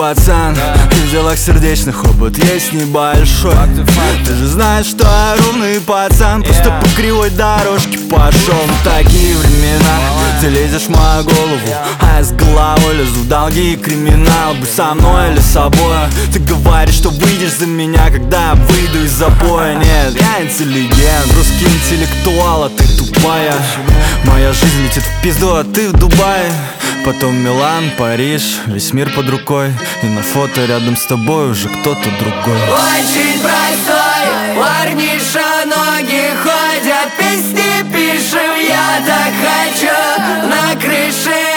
пацан, в делах сердечных опыт есть небольшой. Ты же знаешь, что я ровный пацан, просто по кривой дорожке пошел. Такие времена, ты лезешь в мою голову, а я с головой лезу в долги и криминал. Будь со мной или с собой. Ты говоришь, что выйдешь за меня, когда я выйду из запоя. Нет, я интеллигент, русский интеллектуал, а ты тупая. Моя жизнь летит в пизду, а ты в Дубае. Потом Милан, Париж, весь мир под рукой. И на фото рядом с тобой уже кто-то другой. Очень простой, парниша, ноги ходят, песни пишем, я так хочу на крыше